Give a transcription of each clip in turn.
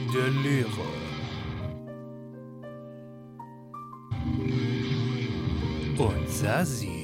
der Lehre. Und Sasi.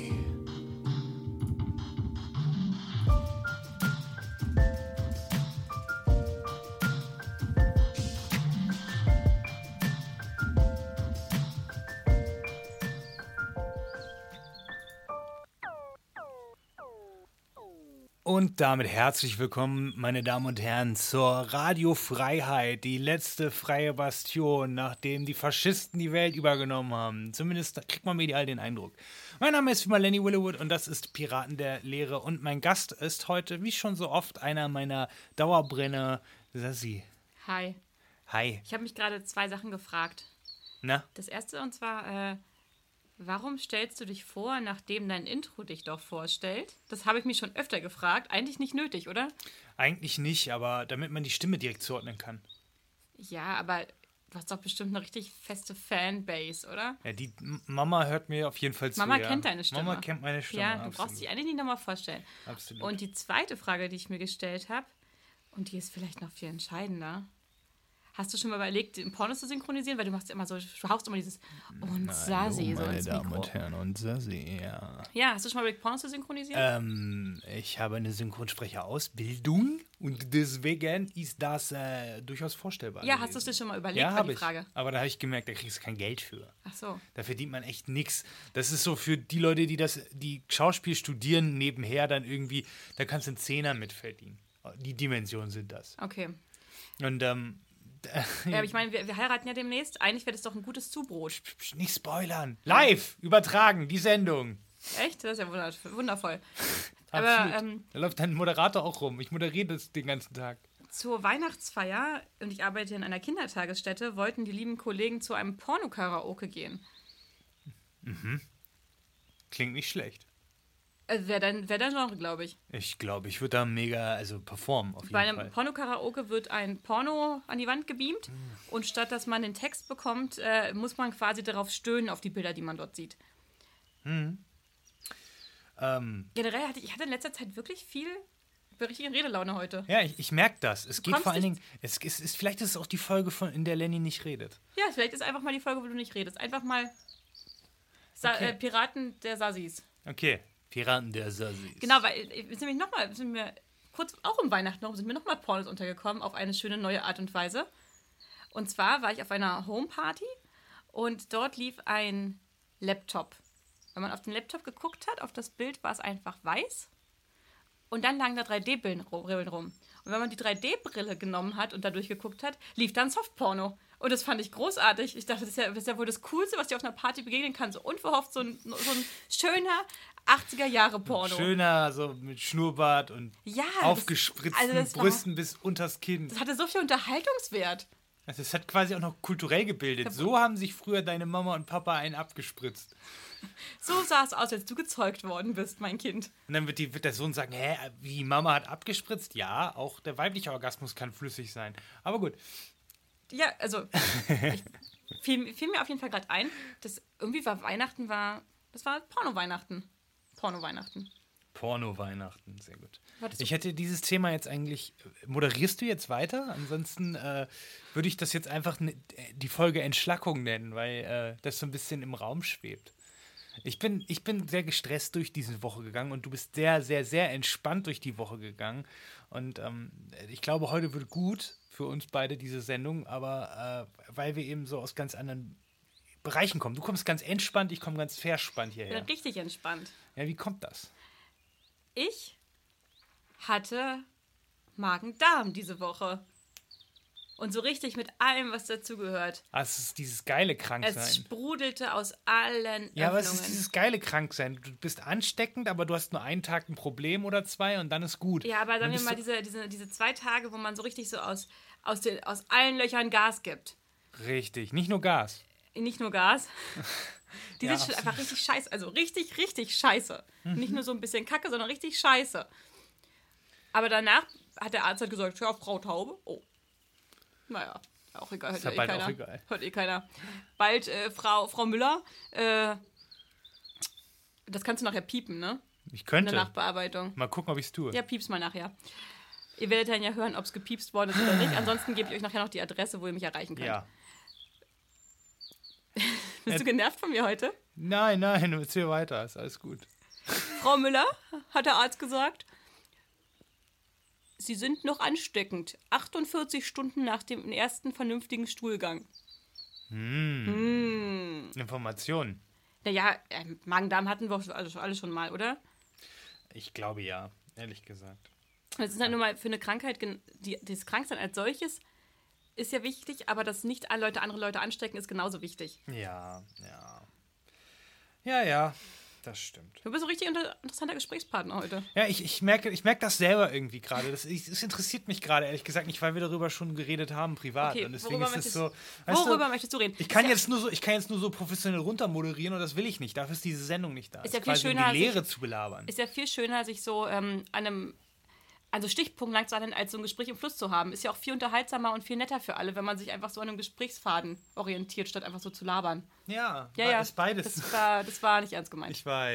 Und damit herzlich willkommen, meine Damen und Herren, zur Radiofreiheit, die letzte freie Bastion, nachdem die Faschisten die Welt übergenommen haben. Zumindest kriegt man medial den Eindruck. Mein Name ist wie immer Lenny Willowwood und das ist Piraten der Lehre. Und mein Gast ist heute, wie schon so oft, einer meiner Dauerbrenner, Sassi. Hi. Hi. Ich habe mich gerade 2 Sachen gefragt. Na? Das erste und zwar, warum stellst du dich vor, nachdem dein Intro dich doch vorstellt? Das habe ich mich schon öfter gefragt. Eigentlich nicht nötig, oder? Eigentlich nicht, aber damit man die Stimme direkt zuordnen kann. Ja, aber du hast doch bestimmt eine richtig feste Fanbase, oder? Ja, die Mama hört mir auf jeden Fall zu. Mama kennt deine Stimme. Mama kennt meine Stimme, Ja, du absolut. brauchst dich eigentlich nicht nochmal vorstellen. Absolut. Und die zweite Frage, die ich mir gestellt habe, und die ist vielleicht noch viel entscheidender. Hast du schon mal überlegt, den Pornos zu synchronisieren? Weil du machst ja immer so, du haust immer dieses und Sasi so meine ins Damen Mikro. und Herren und Sassi, ja. Ja, hast du schon mal überlegt, Pornos zu synchronisieren? Ich habe eine Synchronsprecherausbildung und deswegen ist das durchaus vorstellbar. Ja, hast du es dir schon mal überlegt, Ja, war habe die ich. Frage. Aber da habe ich gemerkt, da kriegst du kein Geld für. Ach so. Da verdient man echt nichts. Das ist so für die Leute, die Schauspiel studieren nebenher, dann irgendwie, da kannst du einen Zehner mit verdienen. Die Dimensionen sind das. Okay. Und Ja, aber ich meine, wir heiraten ja demnächst. Eigentlich wäre das doch ein gutes Zubrot. nicht spoilern. Live übertragen, die Sendung. Echt? Das ist ja wundervoll. Absolut. Aber Da läuft dein Moderator auch rum. Ich moderiere das den ganzen Tag. zur Weihnachtsfeier, und ich arbeite in einer Kindertagesstätte, wollten die lieben Kollegen zu einem Porno-Karaoke gehen. Klingt nicht schlecht. Wäre dein Genre, glaube ich. Ich glaube, ich würde da mega, performen auf jeden Bei einem Fall. Porno-Karaoke wird ein Porno an die Wand gebeamt und statt dass man den Text bekommt, muss man quasi darauf stöhnen, auf die Bilder, die man dort sieht. Generell hatte ich in letzter Zeit wirklich richtige Redelaune heute. Ja, ich merke das. Es geht kommst vor allen nicht- Dingen, vielleicht ist es auch die Folge, in der Lenny nicht redet. Ja, vielleicht ist einfach mal die Folge, wo du nicht redest. Einfach mal Okay. Piraten der Sassis. Okay, Piraten der Sassis. Genau, weil sind mir kurz auch um Weihnachten rum, sind mir nochmal Pornos untergekommen auf eine schöne neue Art und Weise. Und zwar war ich auf einer Homeparty und dort lief ein Laptop. Wenn man auf den Laptop geguckt hat, auf das Bild war es einfach weiß. Und dann lagen da 3D-Brillen rum. Und wenn man die 3D-Brille genommen hat und da durchgeguckt hat, lief dann Softporno. Und das fand ich großartig. Ich dachte, das ist ja wohl das Coolste, was dir auf einer Party begegnen kann. So unverhofft, so ein schöner 80er-Jahre-Porno. Schöner, so mit Schnurrbart und Ja, aufgespritzten das war- Brüsten bis unters Kinn. Das hatte so viel Unterhaltungswert. Also es hat quasi auch noch kulturell gebildet. So haben sich früher deine Mama und Papa einen abgespritzt. So sah es aus, als du gezeugt worden bist, mein Kind. Und dann wird der Sohn sagen, wie Mama hat abgespritzt? Ja, auch der weibliche Orgasmus kann flüssig sein. Aber gut. Ja, also fiel mir auf jeden Fall gerade ein, dass irgendwie das war Porno-Weihnachten. Porno-Weihnachten, sehr gut. Hattest du- Ich hätte dieses Thema jetzt eigentlich, moderierst du jetzt weiter? Ansonsten würde ich das jetzt einfach die Folge Entschlackung nennen, weil das so ein bisschen im Raum schwebt. Ich bin sehr gestresst durch diese Woche gegangen und du bist sehr, sehr, sehr entspannt durch die Woche gegangen. Und ich glaube, heute wird gut für uns beide diese Sendung, aber weil wir eben so aus ganz anderen Bereichen kommen. Du kommst ganz entspannt, ich komme ganz verspannt Ich bin hierher. richtig entspannt. Ja, wie kommt das? Ich hatte Magen-Darm diese Woche. Und so richtig mit allem, was dazugehört. Es ist dieses geile Es Kranksein. sprudelte aus allen Ja, aber es Öffnungen. ist dieses geile Kranksein. Du bist ansteckend, aber du hast nur einen Tag ein Problem oder 2 und dann ist gut. Ja, aber Dann sagen wir bist mal diese 2 Tage, wo man so richtig so aus allen Löchern Gas gibt. Richtig, nicht nur Gas. Nicht nur Gas. Die Ja, sind schon absolut. einfach richtig scheiße. Also richtig, richtig scheiße. Nicht nur so ein bisschen Kacke, sondern richtig scheiße. Aber danach hat der Arzt halt gesagt, ja, Frau Taube. Oh. Naja, auch egal. Ist ja bald auch egal. Hört eh keiner. Bald Frau Müller. Das kannst du nachher piepen, ne? Ich In der könnte. Nachbearbeitung. Mal gucken, ob ich es tue. Ja, piepst mal nachher. Ihr werdet dann ja hören, ob es gepiepst worden ist oder nicht. Ansonsten gebe ich euch nachher noch die Adresse, wo ihr mich erreichen könnt. Ja. Bist du genervt von mir heute? Nein, erzähl weiter, ist alles gut. Frau Müller, hat der Arzt gesagt, Sie sind noch ansteckend. 48 Stunden nach dem ersten vernünftigen Stuhlgang. Informationen. Naja, Magen-Darm hatten wir alle schon mal, oder? Ich glaube ja, ehrlich gesagt. Das ist halt nur mal für eine Krankheit, das Kranksein als solches ist ja wichtig, aber dass nicht alle Leute andere Leute anstecken, ist genauso wichtig. Ja, das stimmt. Du bist ein richtig interessanter Gesprächspartner heute. Ja, ich merke das selber irgendwie gerade. Das interessiert mich gerade, ehrlich gesagt, nicht, weil wir darüber schon geredet haben, privat. Okay, und deswegen ist es so. Worüber möchtest du reden? Ich kann jetzt nur so professionell runtermoderieren und das will ich nicht. Dafür ist diese Sendung nicht da. Ist ja viel quasi, schöner, um die Lehre zu belabern. Ist ja viel schöner, sich so an Stichpunkten lang zu handeln, als so ein Gespräch im Fluss zu haben. Ist ja auch viel unterhaltsamer und viel netter für alle, wenn man sich einfach so an einem Gesprächsfaden orientiert, statt einfach so zu labern. Ja, ist beides. Das war nicht ernst gemeint.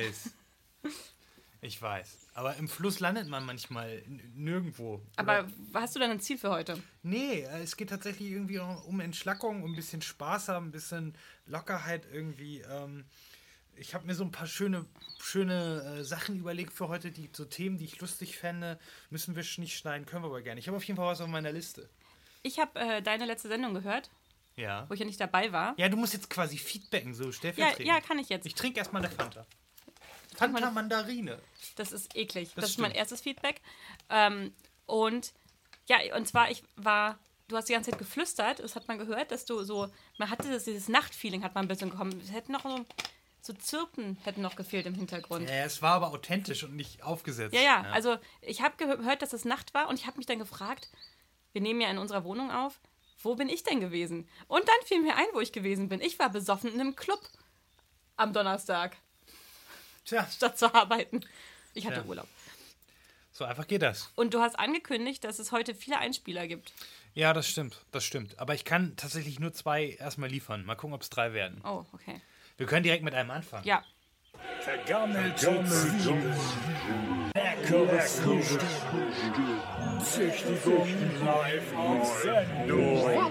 Ich weiß. Aber im Fluss landet man manchmal nirgendwo. Aber hast du denn ein Ziel für heute? Nee, es geht tatsächlich irgendwie um Entschlackung, um ein bisschen Spaß haben, ein bisschen Lockerheit irgendwie. Ich habe mir so ein paar schöne Sachen überlegt für heute, so Themen, die ich lustig fände. Müssen wir nicht schneiden, können wir aber gerne. Ich habe auf jeden Fall was auf meiner Liste. Ich habe deine letzte Sendung gehört, ja, wo ich ja nicht dabei war. Ja, du musst jetzt quasi feedbacken, so stellvertretend. Ja, kann ich jetzt. Ich trinke erstmal eine Fanta. Fanta Mandarine. Das ist eklig. Das ist stimmt. mein erstes Feedback. Und zwar, du hast die ganze Zeit geflüstert, das hat man gehört, dass du so, man hatte dieses Nachtfeeling, hat man ein bisschen bekommen. Es hätten noch so Zirpen hätten noch gefehlt im Hintergrund. Ja, es war aber authentisch und nicht aufgesetzt. Ja. Also ich habe gehört, dass es Nacht war und ich habe mich dann gefragt, wir nehmen ja in unserer Wohnung auf, wo bin ich denn gewesen? Und dann fiel mir ein, wo ich gewesen bin. Ich war besoffen in einem Club am Donnerstag. Tja. Statt zu arbeiten. Ich hatte Urlaub. So einfach geht das. Und du hast angekündigt, dass es heute viele Einspieler gibt. Ja, das stimmt. Aber ich kann tatsächlich nur 2 erstmal liefern. Mal gucken, ob es 3 werden. Oh, okay. Wir können direkt mit einem anfangen. Ja. Vergammelte Zwiebeln, leckeres Frühstück, Züchtigung live auf Sendung.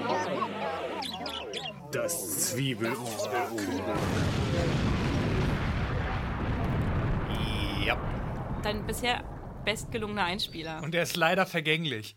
Das Zwiebelorakel. Ja. Dein bisher bestgelungener Einspieler. Und er ist leider vergänglich.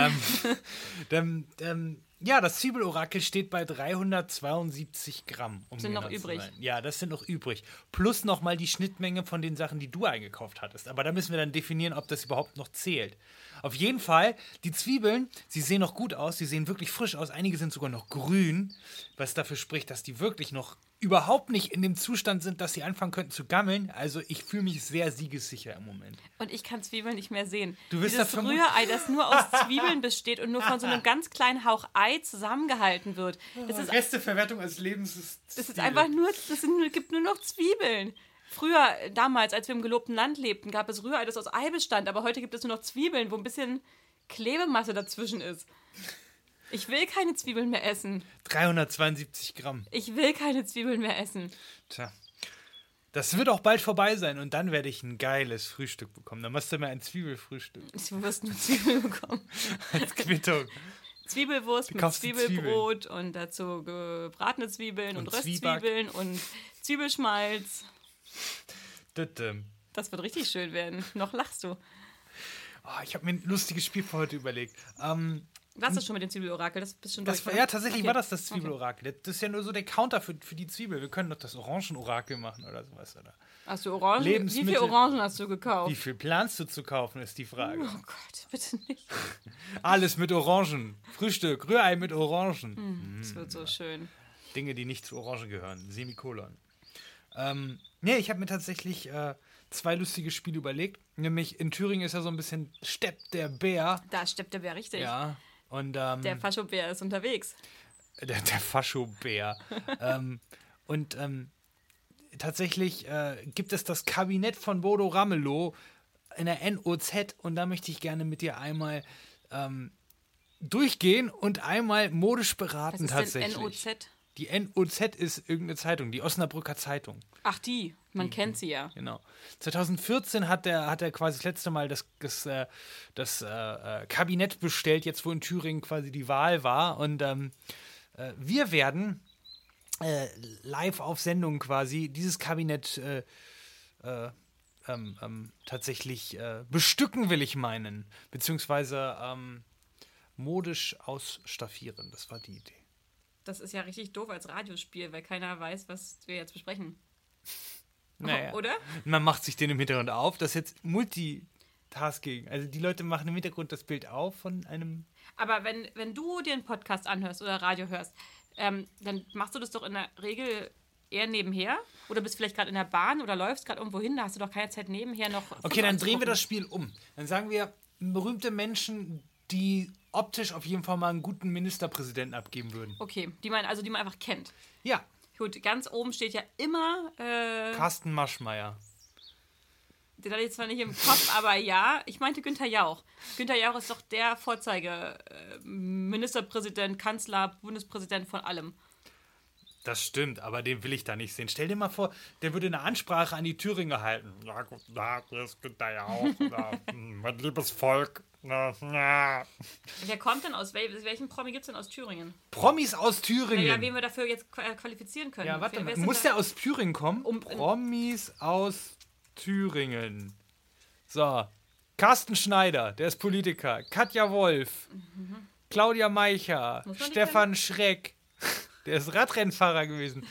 Das Zwiebelorakel steht bei 372 Gramm. Sind noch übrig. Ja, das sind noch übrig. Plus nochmal die Schnittmenge von den Sachen, die du eingekauft hattest. Aber da müssen wir dann definieren, ob das überhaupt noch zählt. Auf jeden Fall, die Zwiebeln, sie sehen noch gut aus, sie sehen wirklich frisch aus. Einige sind sogar noch grün, was dafür spricht, dass die wirklich noch überhaupt nicht in dem Zustand sind, dass sie anfangen könnten zu gammeln. Also ich fühle mich sehr siegessicher im Moment. Und ich kann Zwiebeln nicht mehr sehen. Du bist dieses Rührei, das nur aus Zwiebeln besteht und nur von so einem ganz kleinen Hauch Ei zusammengehalten wird. Das ist Resteverwertung als Lebens. Das ist einfach gibt nur noch Zwiebeln. Früher, damals, als wir im gelobten Land lebten, gab es Rührei, das aus Ei bestand, aber heute gibt es nur noch Zwiebeln, wo ein bisschen Klebemasse dazwischen ist. Ich will keine Zwiebeln mehr essen. 372 Gramm. Ich will keine Zwiebeln mehr essen. Tja. Das wird auch bald vorbei sein und dann werde ich ein geiles Frühstück bekommen. Dann machst du mir ein Zwiebelfrühstück. Du wirst nur Zwiebeln bekommen. Als Quittung. Zwiebelwurst mit Zwiebelbrot und dazu gebratene Zwiebeln und Röstzwiebeln und Zwiebelschmalz. Das wird richtig schön werden. Noch lachst du. Oh, ich habe mir ein lustiges Spiel für heute überlegt. Was ist schon mit dem Zwiebelorakel? Das bist schon durch. Tatsächlich war das Zwiebelorakel. Das ist ja nur so der Counter für die Zwiebel. Wir können doch das Orangenorakel machen oder sowas. Oder? Hast du Orangen? Wie viele Orangen hast du gekauft? Wie viel planst du zu kaufen, ist die Frage. Oh Gott, bitte nicht. Alles mit Orangen. Frühstück, Rührei mit Orangen. Das wird so schön. Dinge, die nicht zu Orangen gehören. Semikolon. Ich habe mir tatsächlich 2 lustige Spiele überlegt. Nämlich in Thüringen ist ja so ein bisschen steppt der Bär. Da steppt der Bär richtig. Ja. Und, der Faschobär ist unterwegs. Der Faschobär. Tatsächlich gibt es das Kabinett von Bodo Ramelow in der NOZ und da möchte ich gerne mit dir einmal durchgehen und einmal modisch beraten. Was ist tatsächlich. denn NOZ? Die NOZ ist irgendeine Zeitung, die Osnabrücker Zeitung. Ach, man kennt sie ja. Genau. 2014 hat er quasi das letzte Mal das Kabinett bestellt, jetzt wo in Thüringen quasi die Wahl war. Und wir werden live auf Sendung quasi dieses Kabinett tatsächlich bestücken, will ich meinen. Beziehungsweise modisch ausstaffieren. Das war die Idee. Das ist ja richtig doof als Radiospiel, weil keiner weiß, was wir jetzt besprechen. Naja. Oder? Man macht sich den im Hintergrund auf. Das ist jetzt Multitasking. Also die Leute machen im Hintergrund das Bild auf von einem... Aber wenn du dir einen Podcast anhörst oder Radio hörst, dann machst du das doch in der Regel eher nebenher? Oder bist vielleicht gerade in der Bahn oder läufst gerade irgendwo hin, da hast du doch keine Zeit nebenher noch... Okay, dann drehen wir das Spiel um. Dann sagen wir, berühmte Menschen, die optisch auf jeden Fall mal einen guten Ministerpräsidenten abgeben würden. Okay, die man einfach kennt. Ja. Gut, ganz oben steht ja immer... Carsten Maschmeyer. Den hatte ich zwar nicht im Kopf, aber ja, ich meinte Günther Jauch. Günther Jauch ist doch der Vorzeige-Ministerpräsident, Kanzler, Bundespräsident von allem. Das stimmt, aber den will ich da nicht sehen. Stell dir mal vor, der würde eine Ansprache an die Thüringer halten. Ja, guten Tag, hier ist Günther Jauch. Mein liebes Volk. Wer kommt denn aus? Welchen Promi gibt es denn aus Thüringen? Promis aus Thüringen. Ja, wen wir dafür jetzt qualifizieren können. Ja, warte mal. Muss der aus Thüringen kommen? Promis aus Thüringen. So. Carsten Schneider, der ist Politiker. Katja Wolf. Claudia Meicher. Stefan Schreck. Der ist Radrennfahrer gewesen.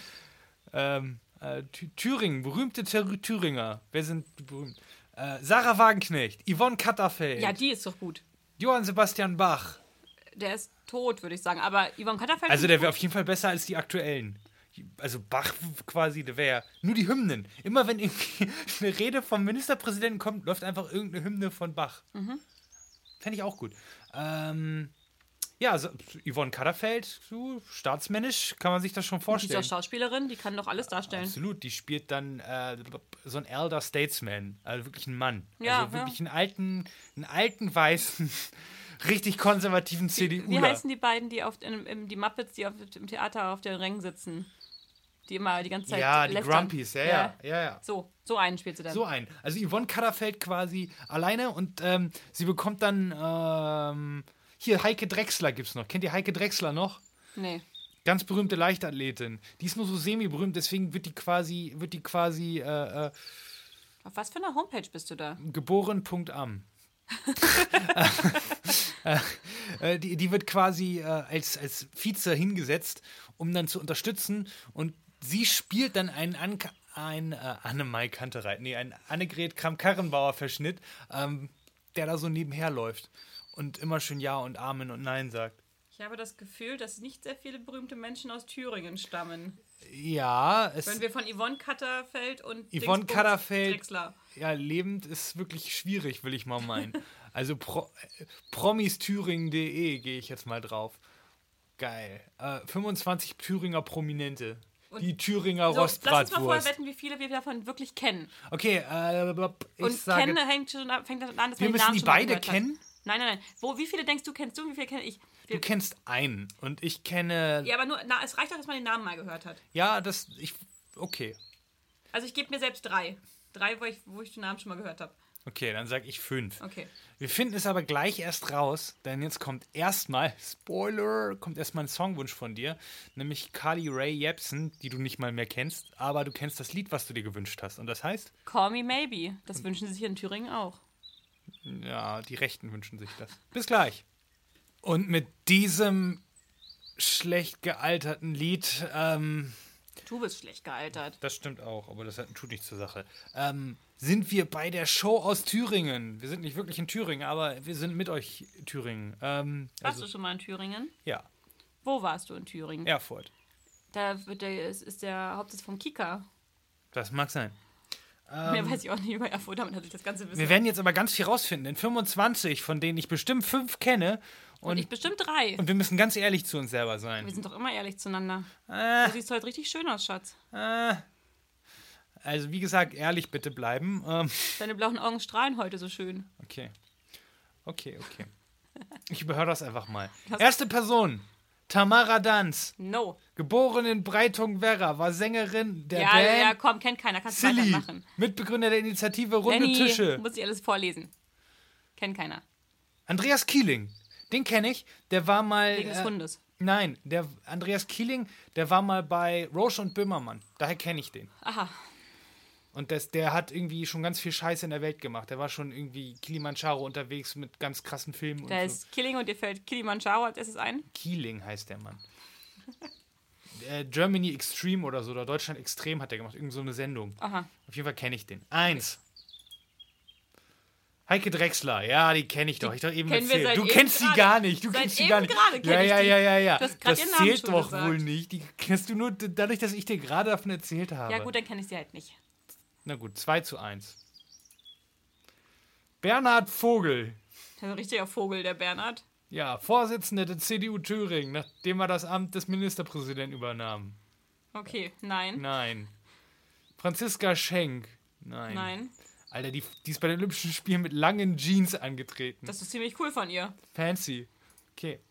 Thüringen, berühmte Thüringer. Wer sind berühmt? Sarah Wagenknecht, Yvonne Katterfeld. Ja, die ist doch gut. Johann Sebastian Bach. Der ist tot, würde ich sagen. Aber Yvonne Katterfeld... Also der wäre auf jeden Fall besser als die aktuellen. Also Bach quasi, der wäre nur die Hymnen. Immer wenn irgendwie eine Rede vom Ministerpräsidenten kommt, läuft einfach irgendeine Hymne von Bach. Fände ich auch gut. Ja, also Yvonne Katterfeld, so staatsmännisch, kann man sich das schon vorstellen. Die ist auch Schauspielerin, die kann doch alles darstellen. Absolut, die spielt dann so ein Elder Statesman, also wirklich ein Mann. Ja, also wirklich einen alten, weißen, richtig konservativen CDU. Wie heißen die beiden, die die Muppets, die im Theater auf den Rängen sitzen? Die immer die ganze Zeit ja, die lästern. Grumpies, ja. So einen spielt sie dann. So einen. Also Yvonne Katterfeld quasi alleine und sie bekommt dann hier, Heike Drechsler gibt's noch. Kennt ihr Heike Drechsler noch? Nee. Ganz berühmte Leichtathletin. Die ist nur so semi-berühmt, deswegen wird die quasi Auf was für einer Homepage bist du da? geboren.am. Die wird quasi als Vize hingesetzt, um dann zu unterstützen. Und sie spielt dann einen Annemai Kantereit, einen Annegret Kramp-Karrenbauer-Verschnitt, der da so nebenher läuft. Und immer schön Ja und Amen und Nein sagt. Ich habe das Gefühl, dass nicht sehr viele berühmte Menschen aus Thüringen stammen. Ja, Wenn wir von Yvonne Katterfeld und Yvonne Katterfeld, Drechsler. ja, lebend ist wirklich schwierig, will ich mal meinen. Also promisthüringen.de gehe ich jetzt mal drauf. Geil. 25 Thüringer Prominente. Und die Thüringer Rostbratwurst. Lass uns mal vorher wetten, wie viele wir davon wirklich kennen. Okay, und sage, kennen fängt das an, dass wir müssen die beide kennen? Nein. Wie viele denkst du, kennst du? Wie viele kenne ich? Du kennst einen und ich kenne... Ja, aber nur, es reicht doch, dass man den Namen mal gehört hat. Ja, okay. Also ich gebe mir selbst 3. 3, wo ich den Namen schon mal gehört habe. Okay, dann sage ich 5. Okay. Wir finden es aber gleich erst raus, denn jetzt kommt erstmal, Spoiler, ein Songwunsch von dir, nämlich Carly Rae Jepsen, die du nicht mal mehr kennst, aber du kennst das Lied, was du dir gewünscht hast. Und das heißt? Call Me Maybe. Das wünschen sie sich in Thüringen auch. Ja, die Rechten wünschen sich das. Bis gleich. Und mit diesem schlecht gealterten Lied, Du bist schlecht gealtert. Das stimmt auch, aber das tut nichts zur Sache. Sind wir bei der Show aus Thüringen. Wir sind nicht wirklich in Thüringen, aber wir sind mit euch in Thüringen. Warst du schon mal in Thüringen? Ja. Wo warst du in Thüringen? Erfurt. Da ist der Hauptsitz vom Kika. Das mag sein. Mehr weiß ich auch nicht über Erfurt, damit hatte ich das ganze Wissen. Wir werden jetzt aber ganz viel rausfinden. In 25, von denen ich bestimmt 5 kenne. Und ich bestimmt 3. Und wir müssen ganz ehrlich zu uns selber sein. Wir sind doch immer ehrlich zueinander. Du siehst heute richtig schön aus, Schatz. Also wie gesagt, ehrlich bitte bleiben. Deine blauen Augen strahlen heute so schön. Okay. Ich überhöre das einfach mal. Erste Person. Tamara Danz, No. geboren in Breitung-Werra, war Sängerin der Ja, Band ja, komm, kennt keiner. Kannst du Silly, weitermachen. Mitbegründer der Initiative Runde Lenny, Tische. muss ich alles vorlesen. Kennt keiner. Andreas Kieling, den kenne ich, der war mal... Wegen des Hundes. Nein, der Andreas Kieling, der war mal bei Roche und Böhmermann. Daher kenne ich den. Aha. Und der hat irgendwie schon ganz viel Scheiße in der Welt gemacht. Der war schon irgendwie Kilimanjaro unterwegs mit ganz krassen Filmen Da und so. ist Killing und dir fällt Kilimanjaro als erstes ein. Kieling heißt der Mann. Germany Extreme oder so, oder Deutschland Extrem hat der gemacht. Irgend so eine Sendung. Aha. Auf jeden Fall kenne ich den. 1. Heike Drechsler, ja, die kenne ich doch. Ich doch eben kennen wir erzählt. seit Du eben kennst sie gerade. gar nicht. Du Seit kennst sie eben gar nicht. gerade kenn ich die. Ja. Du hast grad Das ihren Namen zählt schon doch gesagt. wohl nicht. Die kennst du nur dadurch, dass ich dir gerade davon erzählt habe. Ja gut, dann kenne ich sie halt nicht. Na gut, 2:1. Bernhard Vogel. Das ist ein richtiger Vogel, der Bernhard. Ja, Vorsitzender der CDU Thüringen, nachdem er das Amt des Ministerpräsidenten übernahm. Okay, nein. Nein. Franziska Schenk. Nein. Nein. Alter, die ist bei den Olympischen Spielen mit langen Jeans angetreten. Das ist ziemlich cool von ihr. Fancy. Okay.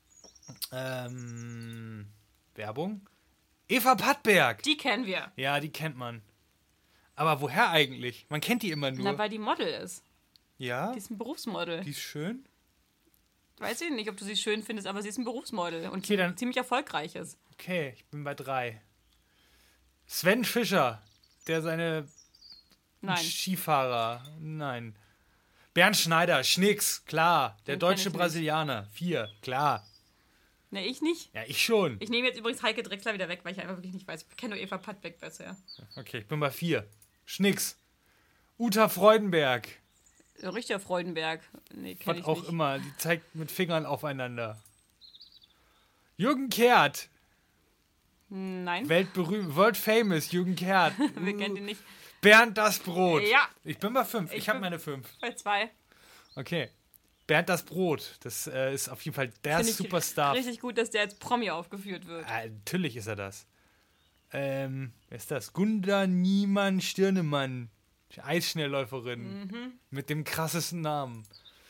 Werbung? Eva Pattberg. Die kennen wir. Ja, die kennt man. Aber woher eigentlich? Man kennt die immer nur. Na, weil die Model ist. Ja? Die ist ein Berufsmodel. Die ist schön. Weiß ich nicht, ob du sie schön findest, aber sie ist ein Berufsmodel und Okay, dann- ziemlich erfolgreich ist. Okay, ich bin bei 3. Sven Fischer, der seine Nein. Skifahrer. Nein. Bernd Schneider, Schnicks, klar. Der Den kenn deutsche ich nicht. Brasilianer. 4, klar. Ne, ich nicht. Ja, ich schon. Ich nehme jetzt übrigens Heike Drechsler wieder weg, weil ich einfach wirklich nicht weiß. Ich kenne nur Eva Pattbeck besser. Okay, ich bin bei 4. Schnicks. Uta Freudenberg. Richter Freudenberg. Nee, kenne Was ich auch nicht. immer. Die zeigt mit Fingern aufeinander. Jürgen Kehrt. Nein, Weltberühmt. World famous. Jürgen Kehrt. wir kennen den nicht. Bernd das Brot. Ja. Ich bin bei 5. Ich habe bin- meine 5. Bei 2. Okay. Bernd das Brot. Das ist auf jeden Fall der Finde ich Superstar. richtig gut, dass der als Promi aufgeführt wird. Natürlich ist er das. Wer ist das? Gunda Niemann Stirnemann. Eisschnellläuferin. Mit dem krassesten Namen.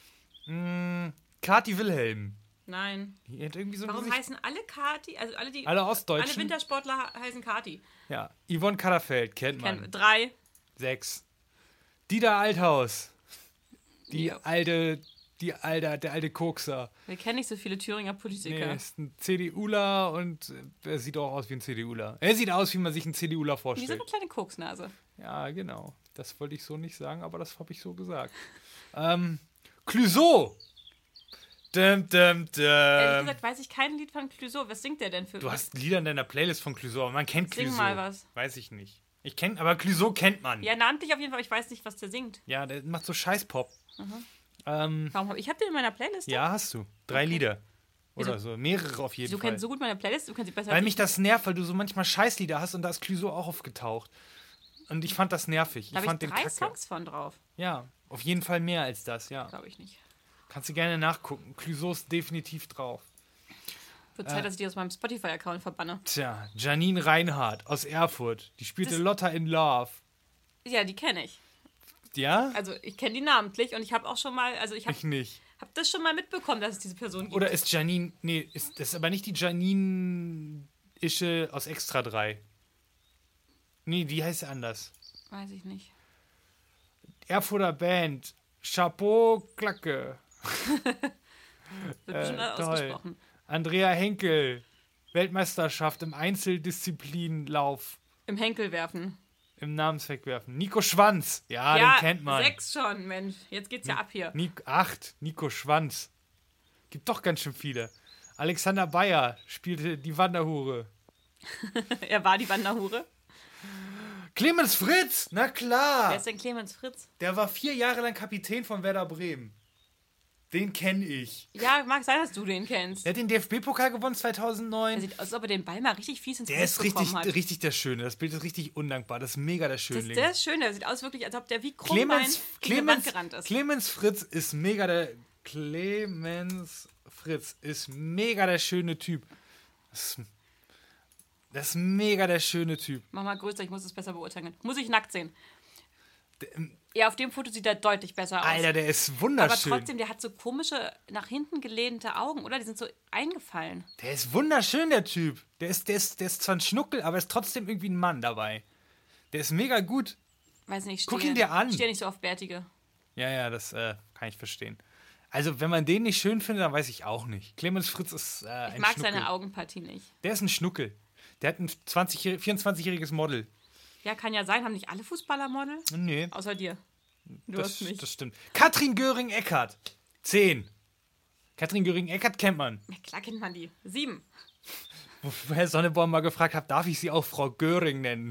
Kati Wilhelm. Nein. Die hat irgendwie so ein Warum Gesicht. heißen alle Kati, also alle Alle alle Ostdeutschen? Wintersportler heißen Kati. Ja. Yvonne Katterfeld kennt man. Kennen 3. 6. Dieter Althaus. Ja. Der alte Kokser. Wir kennen nicht so viele Thüringer Nee, Politiker. ist ein CDUler und er sieht auch aus wie ein CDUler. Er sieht aus, wie man sich einen CDUler Wie so vorstellt. eine kleine Koksnase. Ja, genau. Das wollte ich so nicht sagen, aber das habe ich so gesagt. Clouseau. Ehrlich gesagt weiß ich kein Lied von Clouseau. Was singt der denn für? Du hast Lieder in deiner Playlist von Clouseau, aber man kennt Sing Clouseau. mal was. Weiß ich nicht. Aber Clouseau kennt man. Ja, namentlich auf jeden Fall, aber ich weiß nicht, was der singt. Ja, der macht so Scheißpop. Warum ich habe den in meiner Playlist. Ja, hast du. 3 Lieder. Oder Wieso? so. Mehrere auf jeden Du Fall. kennst so gut meine Playlist, du kennst sie besser Weil als mich ich. das nervt, weil du so manchmal Scheißlieder hast und da ist Clouseau auch aufgetaucht. Und ich fand das nervig. Da Ich habe fand ich den 3 kacke. Songs von drauf. Ja, auf jeden Fall mehr als das, ja. Glaube ich nicht. Kannst du gerne nachgucken. Clouseau ist definitiv drauf. Wird Zeit, dass ich die aus meinem Spotify-Account verbanne. Tja, Janine Reinhardt aus Erfurt. Die spielte Das- Lotta in Love. Ja, die kenne ich. Ja? Also ich kenne die namentlich und ich habe auch schon mal, also ich Ich nicht. hab das schon mal mitbekommen, dass es diese Person gibt. Oder ist Janine. Nee, das ist aber nicht die Janine Ische aus Extra 3. Nee, die heißt anders. Weiß ich nicht. Erfurter Band. Chapeau, Klacke. Wird bestimmt toll. ausgesprochen. Andrea Henkel. Weltmeisterschaft im Einzeldisziplinlauf. Im Henkel werfen. Im Namenswegwerfen. Nico Schwanz. Ja, den kennt man. 6 schon, Mensch. Jetzt geht's ja ab hier. 8. Nico Schwanz. Gibt doch ganz schön viele. Alexander Bayer spielte die Wanderhure. Er war die Wanderhure. Clemens Fritz, na klar. Wer ist denn Clemens Fritz? Der war 4 Jahre lang Kapitän von Werder Bremen. Den kenne ich. Ja, mag sein, dass du den kennst. Der hat den DFB-Pokal gewonnen Er 2009. sieht aus, als ob er den Ball mal richtig fies ins Der Gesicht ist richtig, bekommen hat. richtig der Schöne. Das Bild ist richtig undankbar. Das ist mega der Das, Schönling. der ist schön, der sieht aus wirklich, als ob der wie Krummbein gegen die Wand gerannt ist. Clemens Fritz ist mega der... Clemens Fritz ist mega der schöne Typ. Das ist mega der schöne Typ. Mach mal größer, ich muss es besser beurteilen. Muss ich nackt sehen. Ja, auf dem Foto sieht er deutlich besser aus. Alter, der ist Aber wunderschön. trotzdem, der hat so komische, nach hinten gelehnte Augen, oder? Die sind so eingefallen. Der ist wunderschön, der Typ. Der ist zwar ein Schnuckel, aber ist trotzdem irgendwie ein Mann dabei. Der ist mega gut. Weiß nicht, Guck ihn dir an. Ich stehe nicht so auf Bärtige. Ja, das kann ich verstehen. Also, wenn man den nicht schön findet, dann weiß ich auch nicht. Clemens Fritz ist ein Ich mag Schnuckel. seine Augenpartie nicht. Der ist ein Schnuckel. Der hat ein 24-jähriges Model. Ja, kann ja sein. Haben nicht alle Fußballer Model? Nee, Außer dir. Du hast mich. das stimmt. Katrin Göring-Eckardt. 10. Katrin Göring-Eckardt kennt man. Ja, klar kennt man die. 7. Wo Herr Sonneborn mal gefragt hat, darf ich sie auch Frau Göring nennen?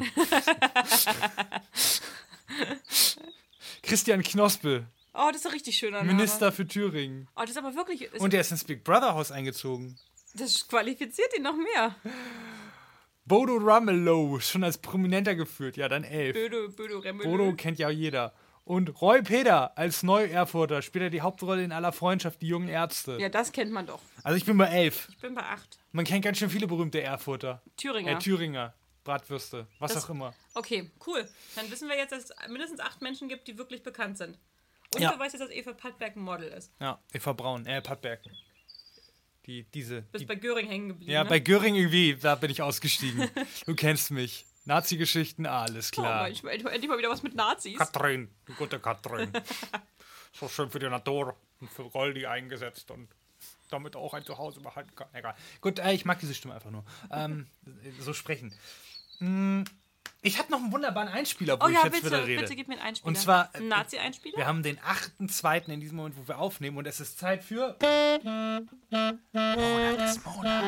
Christian Knospel, Oh, das ist ein richtig schöner Name. Minister für Thüringen. Oh, das ist aber wirklich... Und der ist ins Big Brother Haus eingezogen. das qualifiziert ihn noch mehr. Bodo Ramelow, schon als Prominenter geführt. Ja, dann 11. Bödo Remmel. Bodo kennt ja jeder. Und Roy Peter als Neu-Erfurter spielt er die Hauptrolle in aller Freundschaft, die jungen Ärzte. Ja, das kennt man doch. Also ich bin bei 11. Ich bin bei 8. Man kennt ganz schön viele berühmte Erfurter. Thüringer. Thüringer. Bratwürste. Was Das- auch immer. Okay, cool. Dann wissen wir jetzt, dass es mindestens 8 Menschen gibt, die wirklich bekannt sind. Und Ja. du weißt jetzt, dass Eva Pattberg ein Model ist. Ja, Eva Braun. Pattberg. Diese. Bist bei Göring hängen geblieben, Ja, ne? bei Göring irgendwie, da bin ich ausgestiegen. Du kennst mich. Nazi-Geschichten, alles Oh, klar. Mensch, endlich mal wieder was mit Nazis. Katrin, die gute Katrin. So schön für die Natur und für Goldi eingesetzt und damit auch ein Zuhause behalten kann. Egal. Gut, ich mag diese Stimme einfach nur. So sprechen. Ich habe noch einen wunderbaren Einspieler, wo Oh ich ja, jetzt wieder rede. bitte gib mir einen Einspieler. Und zwar, Ein Nazi-Einspieler? wir haben den 8.2. in diesem Moment, wo wir aufnehmen, und es ist Zeit für Monat des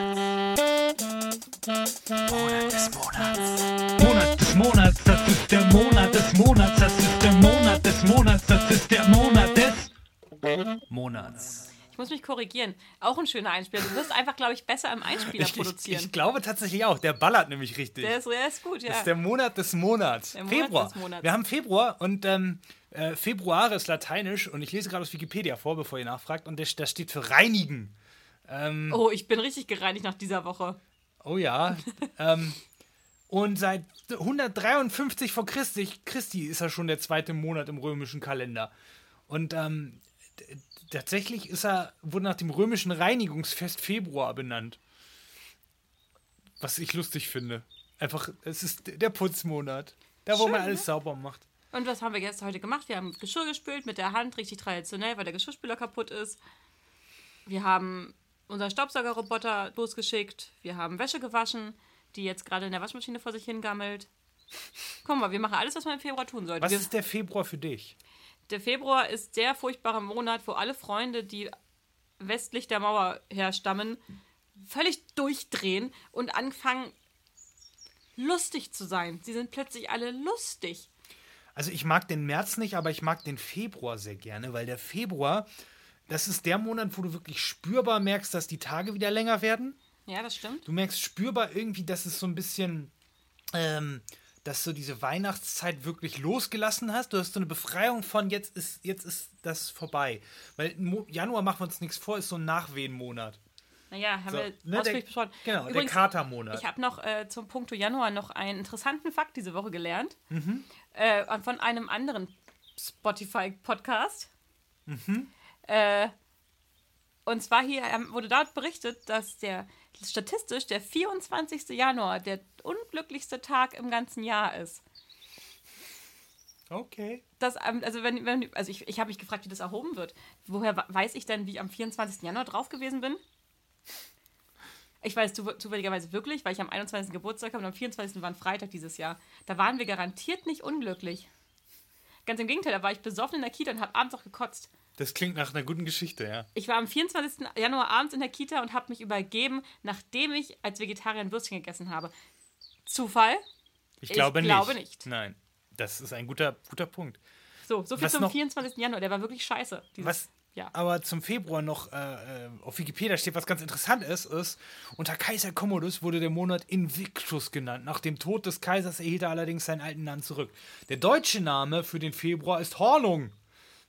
Monats, das ist der Monat des Monats, das ist der Monat des Monats, das ist der Monat des Monats. Ich muss mich korrigieren. Auch ein schöner Einspieler. Du wirst einfach, glaube ich, besser im Einspieler produzieren. Ich glaube tatsächlich auch, der ballert nämlich richtig. Der ist gut, ja. Das ist der Monat des Monats. Der Monat Februar. des Monats. Wir haben Februar und Februar ist lateinisch und ich lese gerade aus Wikipedia vor, bevor ihr nachfragt, und das steht für reinigen. Oh, ich bin richtig gereinigt nach dieser Woche. Oh ja. Und seit 153 vor Christi ist er schon der zweite Monat im römischen Kalender. Und tatsächlich wurde nach dem römischen Reinigungsfest Februar benannt. Was ich lustig finde. Einfach, es ist der Putzmonat. Da, wo Schön, man alles ne? sauber macht. Und was haben wir jetzt heute gemacht? Wir haben Geschirr gespült mit der Hand, richtig traditionell, weil der Geschirrspüler kaputt ist. Wir haben unseren Staubsaugerroboter losgeschickt. Wir haben Wäsche gewaschen, die jetzt gerade in der Waschmaschine vor sich hingammelt. Guck mal, wir machen alles, was man im Februar tun sollte. Was ist der Februar für dich? Der Februar ist der furchtbare Monat, wo alle Freunde, die westlich der Mauer herstammen, völlig durchdrehen und anfangen, lustig zu sein. Sie sind plötzlich alle lustig. Also ich mag den März nicht, aber ich mag den Februar sehr gerne, weil der Februar, das ist der Monat, wo du wirklich spürbar merkst, dass die Tage wieder länger werden. Ja, das stimmt. Du merkst spürbar irgendwie, dass es so ein bisschen, dass du diese Weihnachtszeit wirklich losgelassen hast. Du hast so eine Befreiung von jetzt ist das vorbei. Weil im Januar, machen wir uns nichts vor, ist so ein Nachwehenmonat. Naja, haben So, wir ne, ausführlich besprochen. Genau, Übrigens, der Katermonat. ich habe noch zum Punkto Januar noch einen interessanten Fakt diese Woche gelernt. Von einem anderen Spotify-Podcast. Und zwar hier wurde dort berichtet, dass statistisch der 24. Januar der unglücklichste Tag im ganzen Jahr ist. Okay. Das, also ich habe mich gefragt, wie das erhoben wird. Woher weiß ich denn, wie ich am 24. Januar drauf gewesen bin? Ich weiß zufälligerweise wirklich, weil ich am 21. Geburtstag habe und am 24. war ein Freitag dieses Jahr. Da waren wir garantiert nicht unglücklich. Ganz im Gegenteil, da war ich besoffen in der Kita und habe abends auch gekotzt. Das klingt nach einer guten Geschichte, ja. Ich war am 24. Januar abends in der Kita und habe mich übergeben, nachdem ich als Vegetarier ein Würstchen gegessen habe. Zufall? Ich glaube glaube nicht. nicht. Nein, das ist ein guter Punkt. So viel Was zum noch? 24. Januar. Der war wirklich scheiße. Ja. Aber zum Februar noch auf Wikipedia steht, was ganz interessant ist, unter Kaiser Commodus wurde der Monat Invictus genannt. Nach dem Tod des Kaisers erhielt er allerdings seinen alten Namen zurück. Der deutsche Name für den Februar ist Hornung.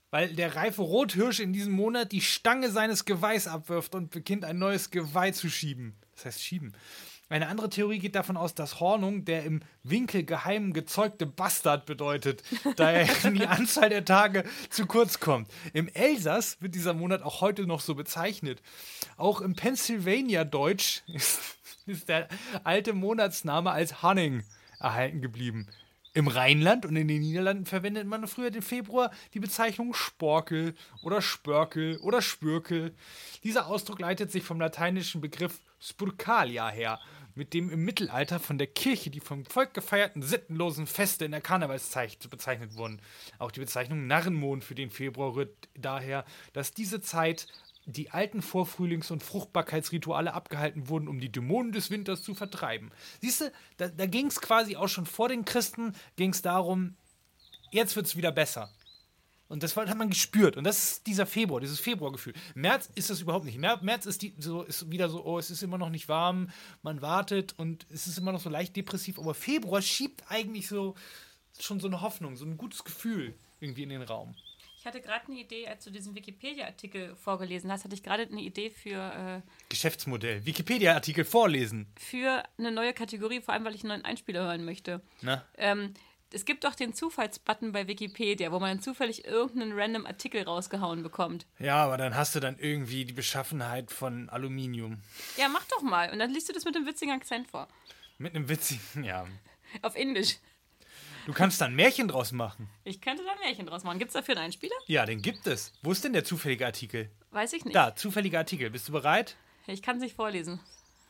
weil der reife Rothirsch in diesem Monat die Stange seines Geweihs abwirft und beginnt ein neues Geweih zu schieben. Das heißt schieben. Eine andere Theorie geht davon aus, dass Hornung der im Winkel geheim gezeugte Bastard bedeutet, da er in die Anzahl der Tage zu kurz kommt. Im Elsass wird dieser Monat auch heute noch so bezeichnet. Auch im Pennsylvania-Deutsch ist der alte Monatsname als Hanning erhalten geblieben. Im Rheinland und in den Niederlanden verwendet man früher den Februar die Bezeichnung Sporkel oder Spörkel oder Spürkel. Dieser Ausdruck leitet sich vom lateinischen Begriff Spurcalia her, mit dem im Mittelalter von der Kirche die vom Volk gefeierten sittenlosen Feste in der Karnevalszeit bezeichnet wurden. Auch die Bezeichnung Narrenmond für den Februar rührt daher, dass diese Zeit die alten Vorfrühlings- und Fruchtbarkeitsrituale abgehalten wurden, um die Dämonen des Winters zu vertreiben. Siehst du, da ging es quasi auch schon vor den Christen, ging es darum, jetzt wird es wieder besser. Und das hat man gespürt. Und das ist dieser Februar, dieses Februargefühl. März ist das überhaupt nicht. März ist wieder so, oh, es ist immer noch nicht warm, man wartet und es ist immer noch so leicht depressiv. Aber Februar schiebt eigentlich so schon so eine Hoffnung, so ein gutes Gefühl irgendwie in den Raum. Ich hatte gerade eine Idee, als du diesen Wikipedia-Artikel vorgelesen hast, hatte ich gerade eine Idee für Geschäftsmodell. Wikipedia-Artikel vorlesen. Für eine neue Kategorie, vor allem, weil ich einen neuen Einspieler hören möchte. Na? Es gibt doch den Zufallsbutton bei Wikipedia, wo man dann zufällig irgendeinen random Artikel rausgehauen bekommt. Ja, aber dann hast du dann irgendwie die Beschaffenheit von Aluminium. Ja, mach doch mal. Und dann liest du das mit einem witzigen Akzent vor. Mit einem witzigen, ja. Auf Indisch. Du kannst da ein Märchen draus machen. Ich könnte da ein Märchen draus machen. Gibt es dafür einen Einspieler? Ja, den gibt es. Wo ist denn der zufällige Artikel? Weiß ich nicht. Da, zufälliger Artikel. Bist du bereit? Ich kann es nicht vorlesen.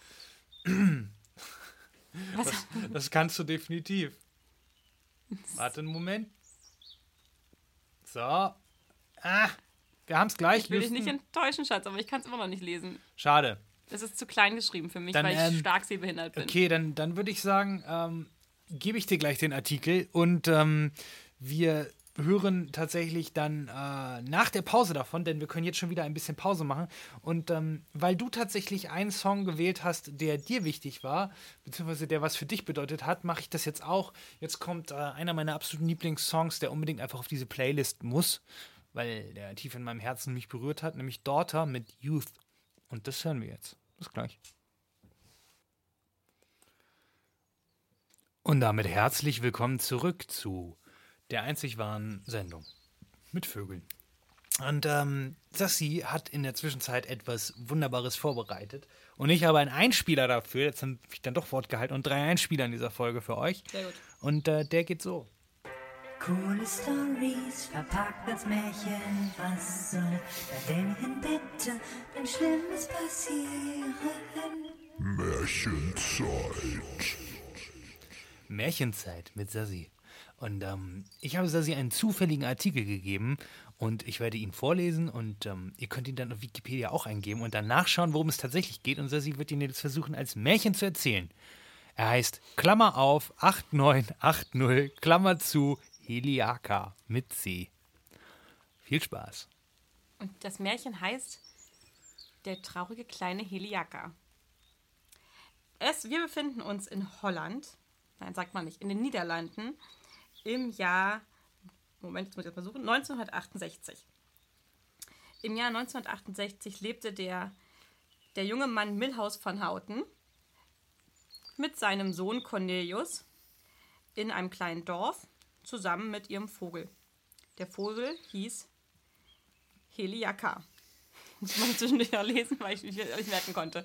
Was? Das kannst du definitiv. Warte einen Moment. So. Wir haben es gleich. Ich will dich nicht enttäuschen, Schatz, aber ich kann es immer noch nicht lesen. Schade. Es ist zu klein geschrieben für mich, Dann, weil ich stark sehbehindert bin. Okay, dann würde ich sagen, gebe ich dir gleich den Artikel und wir hören tatsächlich dann nach der Pause davon, denn wir können jetzt schon wieder ein bisschen Pause machen. Und weil du tatsächlich einen Song gewählt hast, der dir wichtig war, beziehungsweise der was für dich bedeutet hat, mache ich das jetzt auch. Jetzt kommt einer meiner absoluten Lieblingssongs, der unbedingt einfach auf diese Playlist muss, weil der tief in meinem Herzen mich berührt hat, nämlich Daughter mit Youth. Und das hören wir jetzt. Bis gleich. Und damit herzlich willkommen zurück zu der einzig wahren Sendung mit Vögeln. Und Sassi hat in der Zwischenzeit etwas Wunderbares vorbereitet. Und ich habe einen Einspieler dafür. Jetzt habe ich dann doch Wort gehalten und 3 Einspieler in dieser Folge für euch. Sehr gut. Und der geht so. Coole Stories, verpackt als Märchen. Was soll da denn bitte, wenn Schlimmes passieren? Märchenzeit mit Sassi. Und ich habe Sassi einen zufälligen Artikel gegeben und ich werde ihn vorlesen und ihr könnt ihn dann auf Wikipedia auch eingeben und dann nachschauen, worum es tatsächlich geht und Sassi wird ihn jetzt versuchen, als Märchen zu erzählen. Er heißt, Klammer auf, 8980, Klammer zu, Heliaka mit C. Viel Spaß. Und das Märchen heißt Der traurige kleine Heliaka. Wir befinden uns in Holland, nein, sagt man nicht, in den Niederlanden im Jahr, Moment, jetzt muss ich das versuchen, 1968. Im Jahr 1968 lebte der junge Mann Milhouse van Houten mit seinem Sohn Cornelius in einem kleinen Dorf zusammen mit ihrem Vogel. Der Vogel hieß Heliaka. Muss man zwischendurch auch lesen, weil ich mich nicht merken konnte.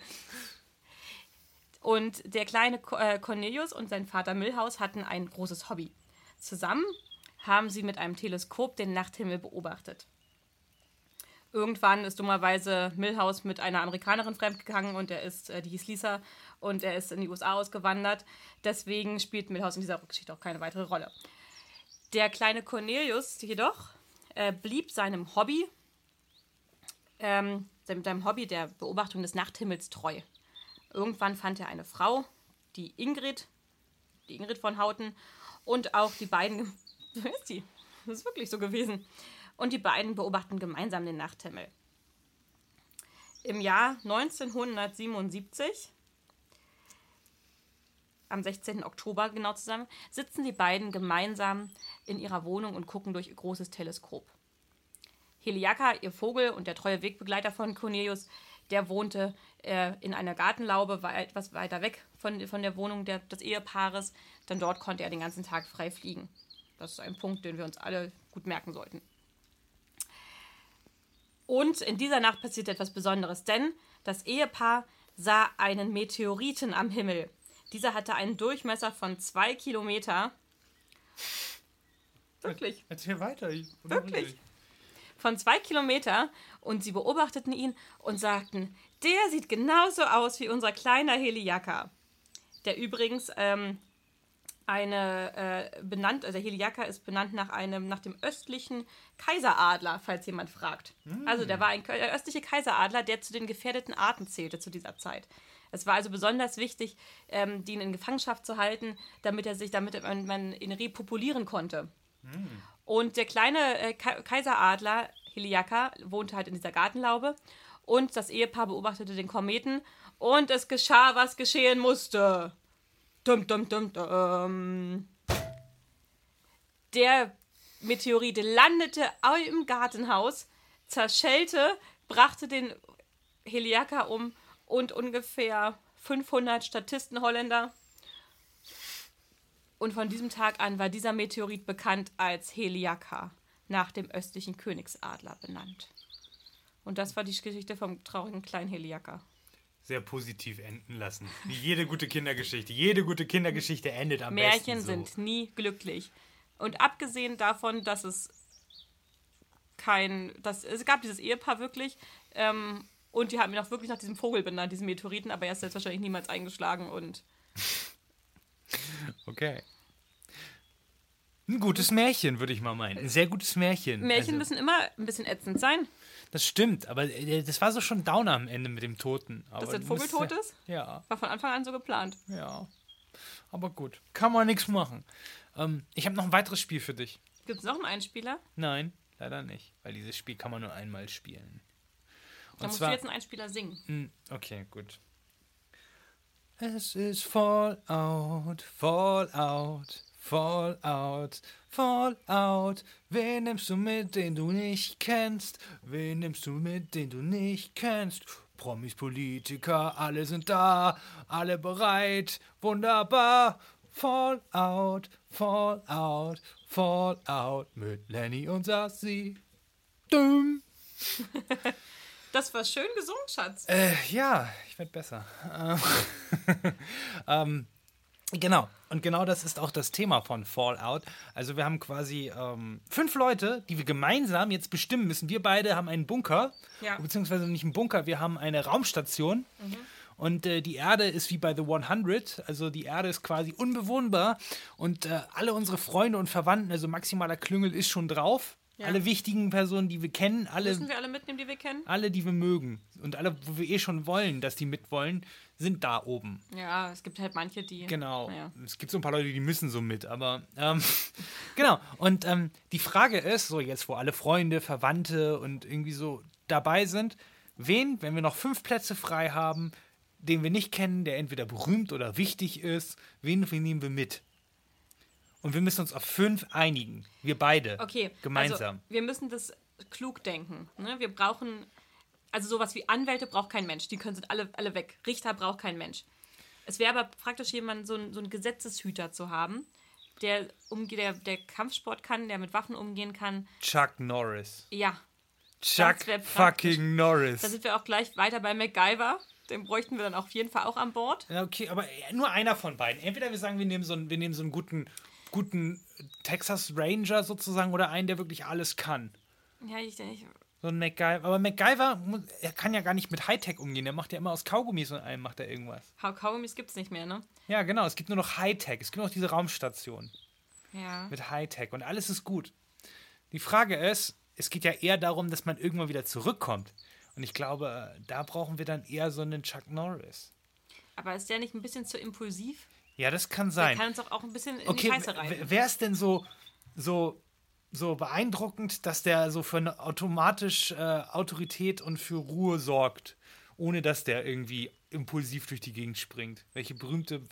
Und der kleine Cornelius und sein Vater Milhouse hatten ein großes Hobby. Zusammen haben sie mit einem Teleskop den Nachthimmel beobachtet. Irgendwann ist dummerweise Milhouse mit einer Amerikanerin fremdgegangen und die hieß Lisa und er ist in die USA ausgewandert. Deswegen spielt Milhouse in dieser Geschichte auch keine weitere Rolle. Der kleine Cornelius jedoch blieb seinem Hobby der Beobachtung des Nachthimmels treu. Irgendwann fand er eine Frau, die Ingrid von Houten, und auch die beiden, wer ist die? Das ist wirklich so gewesen. Und die beiden beobachten gemeinsam den Nachthimmel. Im Jahr 1977, am 16. Oktober genau zusammen, sitzen die beiden gemeinsam in ihrer Wohnung und gucken durch ihr großes Teleskop. Heliaka, ihr Vogel und der treue Wegbegleiter von Cornelius, der wohnte in einer Gartenlaube, war etwas weiter weg von der Wohnung des Ehepaares. Denn dort konnte er den ganzen Tag frei fliegen. Das ist ein Punkt, den wir uns alle gut merken sollten. Und in dieser Nacht passierte etwas Besonderes, denn das Ehepaar sah einen Meteoriten am Himmel. Dieser hatte einen Durchmesser von 2 Kilometer. Wirklich. Erzähl weiter. Wirklich. Von 2 Kilometer. Und sie beobachteten ihn und sagten, der sieht genauso aus wie unser kleiner Heliaka. Der übrigens der Heliaka ist benannt nach dem östlichen Kaiseradler, falls jemand fragt. Also der war der östliche Kaiseradler, der zu den gefährdeten Arten zählte zu dieser Zeit. Es war also besonders wichtig, den in Gefangenschaft zu halten, damit man ihn repopulieren konnte. Und der kleine Kaiseradler, Heliaka, wohnte halt in dieser Gartenlaube und das Ehepaar beobachtete den Kometen und es geschah, was geschehen musste. Dum, dum, dum, dum. Der Meteorit landete im Gartenhaus, zerschellte, brachte den Heliaka um und ungefähr 500 Statisten Holländer. Und von diesem Tag an war dieser Meteorit bekannt als Heliaka, nach dem östlichen Königsadler benannt. Und das war die Geschichte vom traurigen kleinen Heliaka. Sehr positiv enden lassen. Wie jede gute Kindergeschichte. Jede gute Kindergeschichte endet am besten Märchen so. sind nie glücklich. Und abgesehen davon, dass es gab dieses Ehepaar wirklich, und die haben ihn auch wirklich nach diesem Vogel benannt, diesem Meteoriten, aber er ist jetzt wahrscheinlich niemals eingeschlagen und... Okay. Ein gutes Märchen, würde ich mal meinen. Ein sehr gutes Märchen. Märchen müssen immer ein bisschen ätzend sein. Das stimmt, aber das war so schon Downer am Ende mit dem Toten. Aber Dass der Vogel tot ist? Ja, War von Anfang an so geplant. ja. Aber gut, kann man nichts machen. Ich habe noch ein weiteres Spiel für dich. Gibt es noch einen Einspieler? Nein, leider nicht, weil dieses Spiel kann man nur einmal spielen. Dann musst du jetzt einen Einspieler singen. Okay, gut. Es ist Fallout, Fallout, Fallout, Fallout. Wen nimmst du mit, den du nicht kennst? Wen nimmst du mit, den du nicht kennst? Promis, Politiker, alle sind da, alle bereit, wunderbar. Fallout, Fallout, Fallout mit Lenny und Sassi. Dumm. Das war schön gesungen, Schatz. Ja, ich werde besser. Genau. Und genau das ist auch das Thema von Fallout. Also wir haben quasi 5 Leute, die wir gemeinsam jetzt bestimmen müssen. Wir beide haben einen Bunker, Ja. beziehungsweise nicht einen Bunker, wir haben eine Raumstation. Und die Erde ist wie bei The 100, also die Erde ist quasi unbewohnbar. Und alle unsere Freunde und Verwandten, also maximaler Klüngel ist schon drauf. Ja. Alle wichtigen Personen, die wir kennen, Müssen wir alle mitnehmen, die wir kennen? alle, die wir mögen und alle, wo wir schon wollen, dass die mitwollen, sind da oben. Ja, es gibt halt manche, die... Genau. Naja. Es gibt so ein paar Leute, die müssen so mit, aber genau. Und die Frage ist, so jetzt, wo alle Freunde, Verwandte und irgendwie so dabei sind, wen, wenn wir noch 5 Plätze frei haben, den wir nicht kennen, der entweder berühmt oder wichtig ist, wen nehmen wir mit? Und wir müssen uns auf 5 einigen. Wir beide. Okay, Gemeinsam. Also, wir müssen das klug denken. Ne? Wir brauchen, also sowas wie Anwälte braucht kein Mensch. Die sind alle weg. Richter braucht kein Mensch. Es wäre aber praktisch jemand, so einen Gesetzeshüter zu haben, der Kampfsport kann, der mit Waffen umgehen kann. Chuck Norris. Ja. Chuck Das wär praktisch. fucking Norris. Da sind wir auch gleich weiter bei MacGyver. Den bräuchten wir dann auf jeden Fall auch an Bord. Ja, okay, aber nur einer von beiden. Entweder wir sagen, wir nehmen so einen guten Texas Ranger sozusagen oder einen, der wirklich alles kann. Ja, ich So ein MacGyver. Aber MacGyver, er kann ja gar nicht mit Hightech umgehen. Der macht ja immer aus Kaugummis und allem macht er irgendwas. Kaugummis gibt's nicht mehr, ne? Ja, genau. Es gibt nur noch Hightech. Es gibt nur noch diese Raumstation Ja. mit Hightech und alles ist gut. Die Frage ist, es geht ja eher darum, dass man irgendwann wieder zurückkommt. Und ich glaube, da brauchen wir dann eher so einen Chuck Norris. Aber ist der nicht ein bisschen zu impulsiv? Ja, das kann Der sein. kann uns auch ein bisschen in die Okay, Scheiße rein. wäre es denn so beeindruckend, dass der so für eine Autorität und für Ruhe sorgt, ohne dass der irgendwie impulsiv durch die Gegend springt? Welche berühmte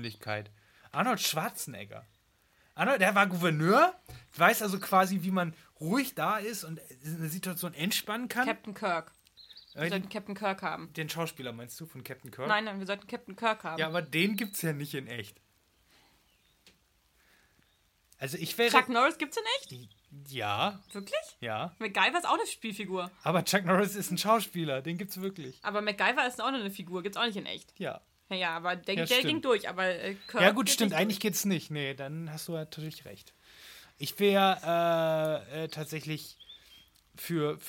Weltpersönlichkeit? Arnold Schwarzenegger. Arnold, der war Gouverneur, weiß also quasi, wie man ruhig da ist und eine Situation entspannen kann. Captain Kirk. Wir sollten Captain Kirk haben. Den Schauspieler meinst du von Captain Kirk? Nein, wir sollten Captain Kirk haben. Ja, aber den gibt's ja nicht in echt. Also ich wäre... Chuck Norris gibt's in echt? Ja, Wirklich? ja. MacGyver ist auch eine Spielfigur. Aber Chuck Norris ist ein Schauspieler, den gibt's wirklich. Aber MacGyver ist auch noch eine Figur, gibt's auch nicht in echt. Ja. Ja, aber der stimmt. ging durch, aber Kirk Ja gut, geht stimmt, nicht eigentlich geht's nicht. Nee, dann hast du natürlich recht. Ich wäre tatsächlich für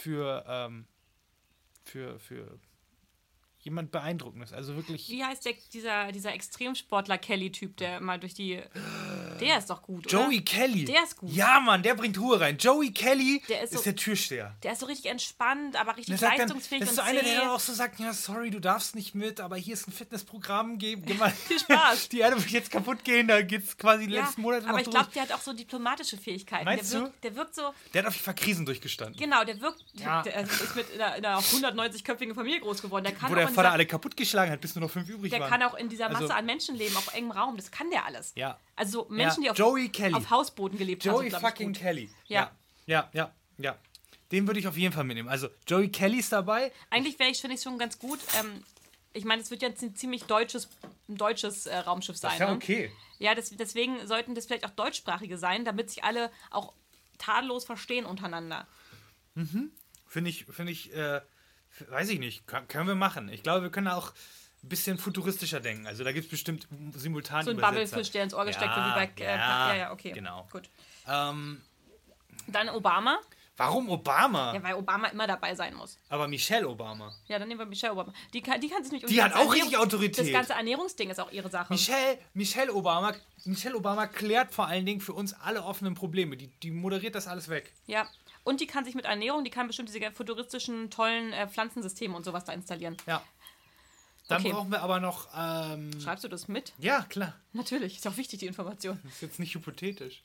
jemand Beeindruckendes. Also wirklich. Wie heißt dieser Extremsportler Kelly-Typ, der mal durch die... Der ist doch gut, Joey oder? Kelly. Der ist gut. Ja, Mann, der bringt Ruhe rein. Joey Kelly Der ist so- der Türsteher. Der ist so richtig entspannt, aber Der richtig sagt dann, leistungsfähig das ist und so einer, der zäh. dann auch so sagt, ja, sorry, du darfst nicht mit, aber hier ist ein Fitnessprogramm, geh mal. Viel Spaß. Die Erde wird jetzt kaputt gehen, da geht's quasi die Ja, letzten Monate noch aber ich durch. glaube, der hat auch so diplomatische Fähigkeiten. Meinst du? Der wirkt so... Der hat auf jeden Fall Krisen durchgestanden. Genau, der wirkt... Ja. Der ist mit in einer 190-köpfigen Familie groß geworden. Der kann Wo auch der in Vater dieser- alle kaputtgeschlagen hat, bis nur noch 5 übrig Der waren. kann auch in dieser Masse Also- an Menschen leben, auf engem Raum. Das kann der alles. Ja. Also so Menschen, Ja, die Joey Kelly. auf Hausbooten gelebt haben. Joey sind, glaub ich, fucking gut. Kelly. Ja. Ja. Den würde ich auf jeden Fall mitnehmen. Also, Joey Kelly ist dabei. Eigentlich finde ich schon ganz gut. Ich meine, es wird ja ein ziemlich deutsches Raumschiff sein. Ist ja ne? okay. Ja, deswegen sollten das vielleicht auch deutschsprachige sein, damit sich alle auch tadellos verstehen untereinander. Finde ich, weiß ich nicht, können wir machen. Ich glaube, wir können auch ein bisschen futuristischer denken. Also da gibt es bestimmt simultan So ein Übersetzer. Bubblefisch, der ins Ohr gesteckt wird, wie bei... ja, okay. Genau. Gut. Ähm, Dann Obama. warum Obama? Ja, weil Obama immer dabei sein muss. Aber Michelle Obama. Ja, dann nehmen wir Michelle Obama. Die kann sich nicht um Die das hat ganze auch richtig Ernährungs- Autorität. Das ganze Ernährungsding ist auch ihre Sache. Michelle Obama klärt vor allen Dingen für uns alle offenen Probleme. Die moderiert das alles weg. Ja. Und die kann sich mit Ernährung, die kann bestimmt diese futuristischen, tollen Pflanzensysteme und sowas da installieren. Ja. Dann Okay. brauchen wir aber noch. Schreibst du das mit? Ja, klar. Natürlich, ist auch wichtig, die Information. Das ist jetzt nicht hypothetisch.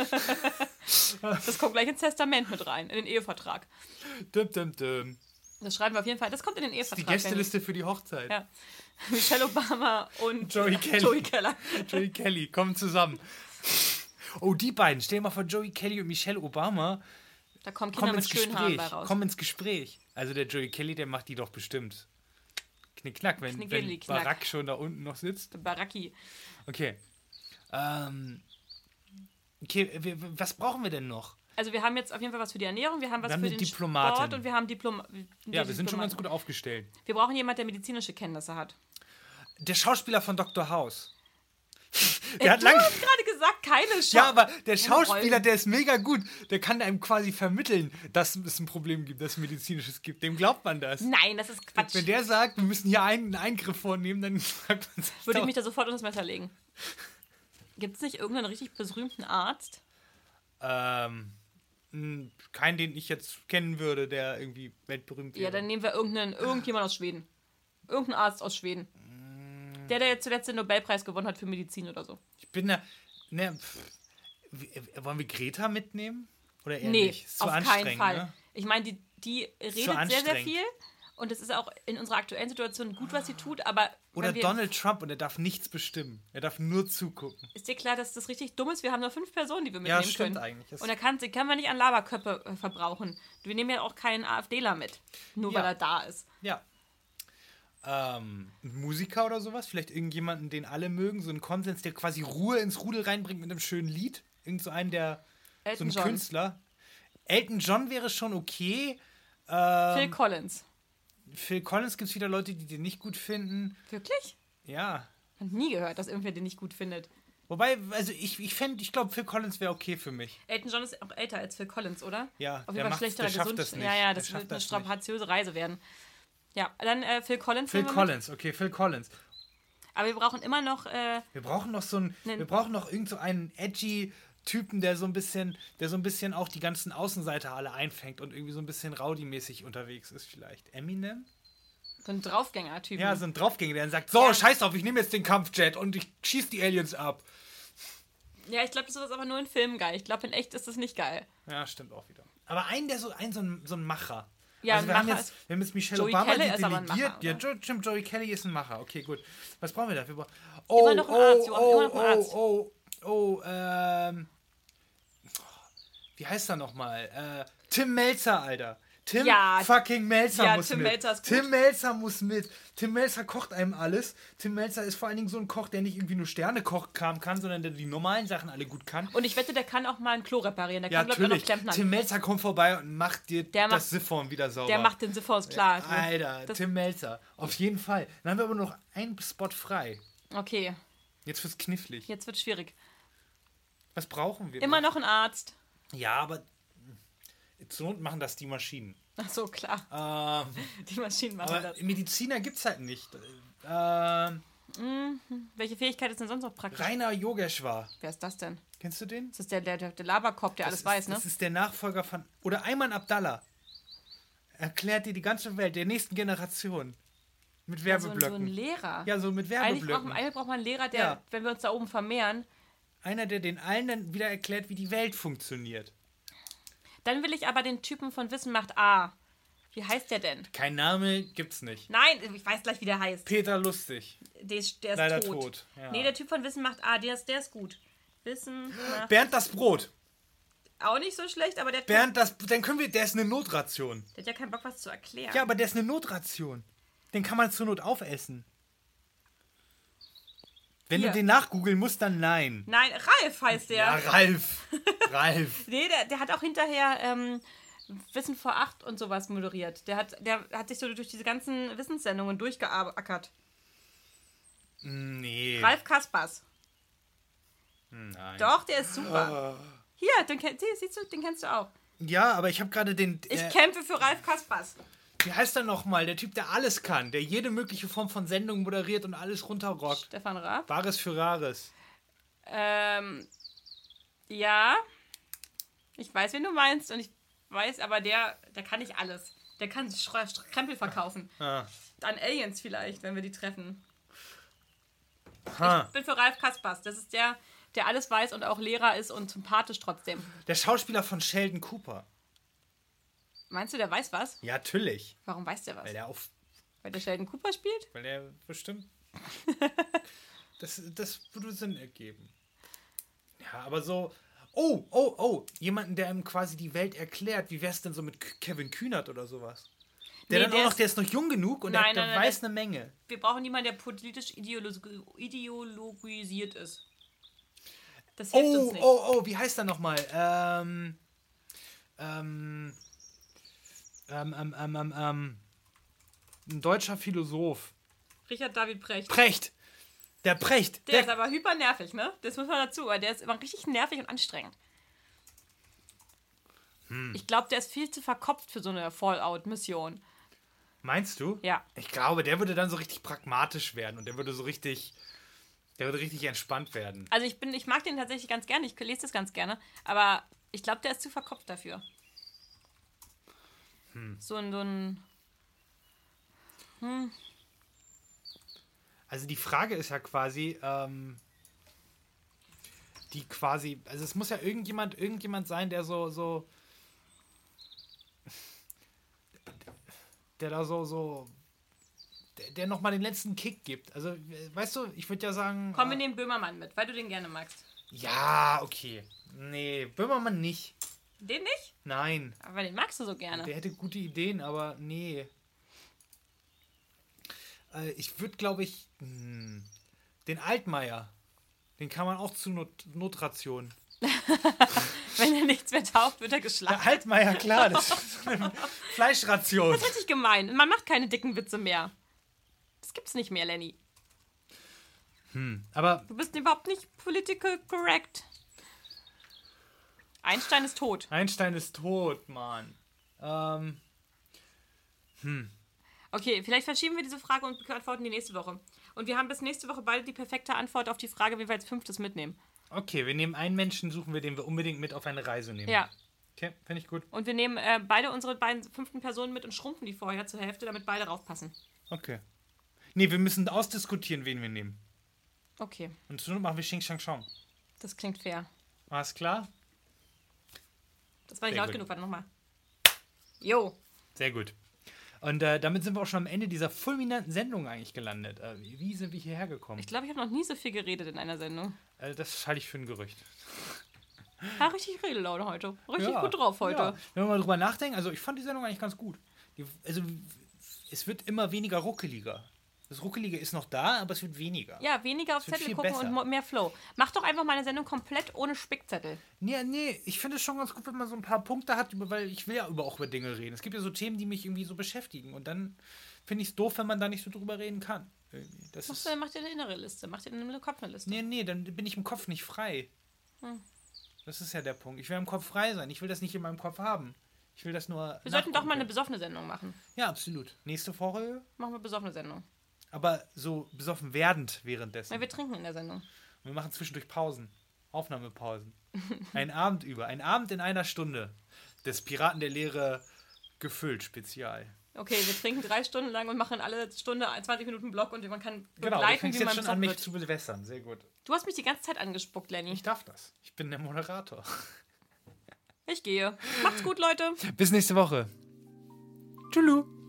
Das kommt gleich ins Testament mit rein, in den Ehevertrag. Dum. Das schreiben wir auf jeden Fall. Das kommt in den Die Ehevertrag. Gästeliste für die Hochzeit. Ja. Michelle Obama und Joey Kelly. Joey Keller. Joey Kelly kommen zusammen. Oh, die beiden. Stell dir mal vor, Joey Kelly und Michelle Obama Da kommen Kinder kommen mit ins schönen Haaren bei Gespräch. raus. Kommen ins Gespräch. Also der Joey Kelly, der macht die doch bestimmt. Knickknack, wenn Knickeliknack. Barack schon da unten noch sitzt. Baraki. Okay. Okay, was brauchen wir denn noch? Also wir haben jetzt auf jeden Fall was für die Ernährung, wir haben was Wir haben für eine den Diplomatin. Sport und wir haben Ja, wir sind schon ganz gut aufgestellt. Wir brauchen jemanden, der medizinische Kenntnisse hat. Der Schauspieler von Dr. House. Der hat Du lang. hast gerade gesagt, keine Chance. Ja, aber der Schauspieler, Rollen. der ist mega gut. Der kann einem quasi vermitteln, dass es ein Problem gibt, dass es medizinisches gibt. Dem glaubt man das. Nein, das ist Quatsch. Wenn der sagt, wir müssen hier einen Eingriff vornehmen, dann sagt man sich Würde ich doch. mich da sofort unter das Messer legen. Gibt es nicht irgendeinen richtig berühmten Arzt? Keinen, den ich jetzt kennen würde, der irgendwie weltberühmt wäre. Ja, dann nehmen wir irgendjemand aus Schweden. Irgendeinen Arzt aus Schweden. Der jetzt zuletzt den Nobelpreis gewonnen hat für Medizin oder so. Ich bin da. Ne, wollen wir Greta mitnehmen? Oder eher Nee, nicht? Ist zu auf keinen anstrengend, Fall. Ne? Ich meine, die redet sehr, sehr anstrengend. viel. Und es ist auch in unserer aktuellen Situation gut, was sie tut. Aber Oder wenn wir, Donald Trump und er darf nichts bestimmen. Er darf nur zugucken. ist dir klar, dass das richtig dumm ist? Wir haben nur 5 Personen, die wir Ja, mitnehmen stimmt können. eigentlich. Das- Und sie können wir nicht an Laberköpfe verbrauchen. Wir nehmen ja auch keinen AfDler mit, nur Ja. weil er da ist. Ja. Ein Musiker oder sowas? Vielleicht irgendjemanden, den alle mögen? So ein Konsens, der quasi Ruhe ins Rudel reinbringt mit einem schönen Lied? Irgend so einen, der. Elton so ein John. Künstler. Elton John wäre schon okay. Phil Collins. Phil Collins gibt es wieder Leute, die den nicht gut finden. Wirklich? Ja. Ich habe nie gehört, dass irgendwer den nicht gut findet. Wobei, also ich glaube, Phil Collins wäre okay für mich. Elton John ist auch älter als Phil Collins, oder? Ja, Auf der jeden Fall schlechterer schafft Gesund. das nicht. Ja, Der das schafft wird eine das nicht. strapaziöse Reise werden. Ja, dann Phil Collins. Phil nehmen wir mit. Collins, okay, Phil Collins. Aber wir brauchen immer noch. Wir brauchen noch wir brauchen noch irgend so einen edgy Typen, der so ein bisschen auch die ganzen Außenseiter alle einfängt und irgendwie so ein bisschen Rowdy-mäßig unterwegs ist vielleicht. Eminem? So ein Draufgänger-Typ. Ja, so ein Draufgänger, der dann sagt, so, Ja. scheiß drauf, ich nehme jetzt den Kampfjet und ich schieß die Aliens ab. Ja, ich glaube, das ist aber nur in Filmen geil. Ich glaube, in echt ist das nicht geil. Ja, stimmt auch wieder. Aber so ein Macher. Ja, Also ein Macher wir haben jetzt Michelle Joey Obama, Kelly die ist aber ein delegiert. Macher, Ja, oder? stimmt, Joey Kelly ist ein Macher. Okay, gut. Was brauchen wir dafür? Immer noch ein Arzt, Joachim, immer noch ein Arzt. wie heißt er nochmal? Tim Melzer, Alter. Tim Ja. fucking Melzer Ja, muss Tim mit. Melzer ist gut. Tim Melzer muss mit. Tim Melzer kocht einem alles. Tim Melzer ist vor allen Dingen so ein Koch, der nicht irgendwie nur Sternekochkram kann, sondern der die normalen Sachen alle gut kann. Und ich wette, der kann auch mal ein Klo reparieren. Der Ja, kann, glaube ich, auch noch natürlich. Klempnern. Tim Melzer kommt vorbei und macht dir Der das macht- Siphon wieder sauber. Der macht den Siphons klar. Alter, Das- Tim Melzer. Auf jeden Fall. Dann haben wir aber noch einen Spot frei. Okay, Jetzt wird's knifflig. jetzt wird schwierig. Was brauchen wir? Immer noch ein Arzt. Ja, aber zur Not machen das die Maschinen. Ach so, klar. Die Maschinen machen Aber das. Mediziner gibt's halt nicht. Welche Fähigkeit ist denn sonst noch praktisch? Rainer Yogeshwar. Wer ist das denn? Kennst du den? Das ist der Laberkopf, der alles weiß, ne? Das ist der Nachfolger von... Oder Ayman Abdallah. Erklärt dir die ganze Welt, der nächsten Generation. Mit So ein Werbblöcken. Lehrer. Ja, so mit Eigentlich Werbeblöcken. braucht man einen Lehrer, der, Ja. wenn wir uns da oben vermehren, Einer, der den allen dann wieder erklärt, wie die Welt funktioniert. dann will ich aber den Typen von Wissen macht A. Wie heißt der denn? Kein Name gibt's nicht. Nein, ich weiß gleich, wie der heißt. Peter Lustig. Der ist Leider tot. tot, ja. Nee, der Typ von Wissen macht A, der ist gut. Wissen macht Bernd das Brot. auch nicht so schlecht, aber der hat, Bernd das... Dann können wir... Der ist eine Notration. der hat ja keinen Bock, was zu erklären. Ja, aber der ist eine Notration. Den kann man zur Not aufessen. Wenn Hier. du den nachgoogeln musst, dann nein. Nein, Ralf heißt der. Ja, Ralf. Ralf. Nee, der hat auch hinterher Wissen vor 8 und sowas moderiert. Der hat sich so durch diese ganzen Wissenssendungen durchgeackert. Nee. Ralf Kaspers. Nein. Doch, der ist super. Hier, siehst du, den kennst du auch. Ja, aber ich habe gerade den... Ich kämpfe für Ralf Kaspers. wie heißt er nochmal? Der Typ, der alles kann. Der jede mögliche Form von Sendung moderiert und alles runterrockt. Stefan Raab. Wahres für Rares. Ja. Ich weiß, wen du meinst und ich weiß, aber der kann nicht alles. Der kann Krempel verkaufen. Ah. An Aliens vielleicht, wenn wir die treffen. Ha. Ich bin für Ralf Kaspers. Das ist der alles weiß und auch Lehrer ist und sympathisch trotzdem. Der Schauspieler von Sheldon Cooper. Meinst du, der weiß was? Ja, natürlich. Warum weiß der was? Weil der Sheldon Cooper spielt? der bestimmt... das würde Sinn ergeben. Ja, aber so... Oh. Jemanden, der ihm quasi die Welt erklärt. Wie wär's denn so mit Kevin Kühnert oder sowas? Der ist noch jung genug und der weiß eine Menge. Wir brauchen jemanden, der politisch ideologisiert ist. Das hilft uns nicht. Wie heißt er nochmal? Ein deutscher Philosoph. Richard David Precht. Precht. Der Precht. Der ist aber hyper nervig, ne? Das muss man dazu, weil der ist immer richtig nervig und anstrengend. Ich glaube, der ist viel zu verkopft für so eine Fallout-Mission. Meinst du? Ja. Ich glaube, der würde dann so richtig pragmatisch werden und der würde richtig entspannt werden. Also ich mag den tatsächlich ganz gerne, ich lese das ganz gerne, aber ich glaube, der ist zu verkopft dafür. So ein Also die Frage ist ja quasi, also es muss ja irgendjemand sein, der der nochmal den letzten Kick gibt. Also, weißt du, ich würde ja sagen... Komm, wir nehmen Böhmermann mit, weil du den gerne magst. Ja, okay. Nee, Böhmermann nicht. Den nicht? Nein. Aber den magst du so gerne. Der hätte gute Ideen, aber nee. Ich würde, glaube ich, den Altmaier, den kann man auch zu Notration. Wenn er nichts mehr taugt, wird er Der geschlachtet. Altmaier, klar, das ist so eine Fleischration. Das ist richtig gemein. Man macht keine dicken Witze mehr. Das gibt's nicht mehr, Lenny. Aber Du bist überhaupt nicht political correct. Einstein ist tot. Einstein ist tot, Mann. Okay, vielleicht verschieben wir diese Frage und beantworten die nächste Woche. Und wir haben bis nächste Woche beide die perfekte Antwort auf die Frage, wie wir als 5. mitnehmen. Okay, wir nehmen einen Menschen, suchen wir, den wir unbedingt mit auf eine Reise nehmen. Ja. Okay, finde ich gut. Und wir nehmen beide unsere beiden 5. Personen mit und schrumpfen die vorher zur Hälfte, damit beide raufpassen. Okay. Nee, wir müssen ausdiskutieren, wen wir nehmen. Okay, Und zur Not machen wir Xing Shang Shang. das klingt fair. Alles klar? Das war nicht Sehr laut gut. genug, warte nochmal. Jo. Sehr gut. Und damit sind wir auch schon am Ende dieser fulminanten Sendung eigentlich gelandet. Wie sind wir hierher gekommen? Ich glaube, ich habe noch nie so viel geredet in einer Sendung. Das halte ich für ein Gerücht. Ja, richtig Redelaune heute. Richtig gut drauf heute. Ja. Wenn wir mal drüber nachdenken, also ich fand die Sendung eigentlich ganz gut. Also es wird immer weniger ruckeliger. Das Ruckelige ist noch da, aber es wird weniger. Ja, weniger auf wird Zettel viel gucken besser. und mehr Flow. Mach doch einfach mal eine Sendung komplett ohne Spickzettel. Nee, ich finde es schon ganz gut, wenn man so ein paar Punkte hat, weil ich will ja auch über Dinge reden. Es gibt ja so Themen, die mich irgendwie so beschäftigen. Und dann finde ich es doof, wenn man da nicht so drüber reden kann. Mach dir eine innere Liste. Mach dir eine Kopf eine Liste. Nee, dann bin ich im Kopf nicht frei. Das ist ja der Punkt. Ich will im Kopf frei sein. Ich will das nicht in meinem Kopf haben. Ich will das nur. Wir sollten doch mal eine besoffene Sendung machen. Ja, absolut. Nächste Folge. Machen wir besoffene Sendung. Aber so besoffen werdend währenddessen. Weil wir trinken in der Sendung. Und wir machen zwischendurch Pausen. Aufnahmepausen. Ein Abend über. Ein Abend in einer Stunde. Des Piraten der Lehre gefüllt, Spezial. Okay, wir trinken 3 Stunden lang und machen alle Stunde 20 Minuten Block und man kann Genau, du begleiten, fängst wie man jetzt schon an, mich wird. zu bewässern. Sehr gut. Du hast mich die ganze Zeit angespuckt, Lenny. Ich darf das. Ich bin der Moderator. Ich gehe. Macht's gut, Leute. Bis nächste Woche. Tschüss.